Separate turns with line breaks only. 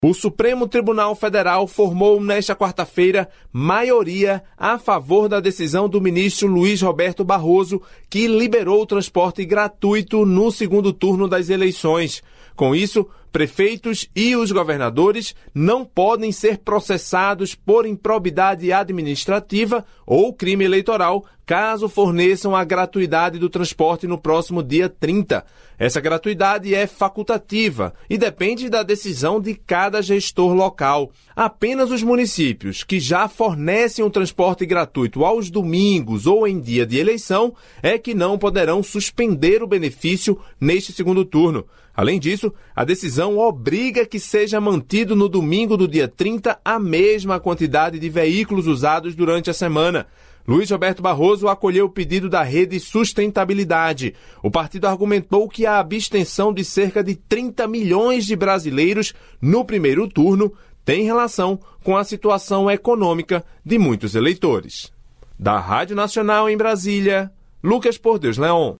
O Supremo Tribunal Federal formou nesta quarta-feira maioria a favor da decisão do ministro Luiz Roberto Barroso, que liberou o transporte gratuito no segundo turno das eleições. Com isso, prefeitos e os governadores não podem ser processados por improbidade administrativa ou crime eleitoral caso forneçam a gratuidade do transporte no próximo dia 30. Essa gratuidade é facultativa e depende da decisão de cada gestor local. Apenas os municípios que já fornecem o transporte gratuito aos domingos ou em dia de eleição é que não poderão suspender o benefício neste segundo turno. Além disso, a decisão obriga que seja mantido no domingo do dia 30 a mesma quantidade de veículos usados durante a semana. Luiz Roberto Barroso acolheu o pedido da Rede Sustentabilidade. O partido argumentou que a abstenção de cerca de 30 milhões de brasileiros no primeiro turno tem relação com a situação econômica de muitos eleitores. Da Rádio Nacional em Brasília, Lucas Por Deus Leon.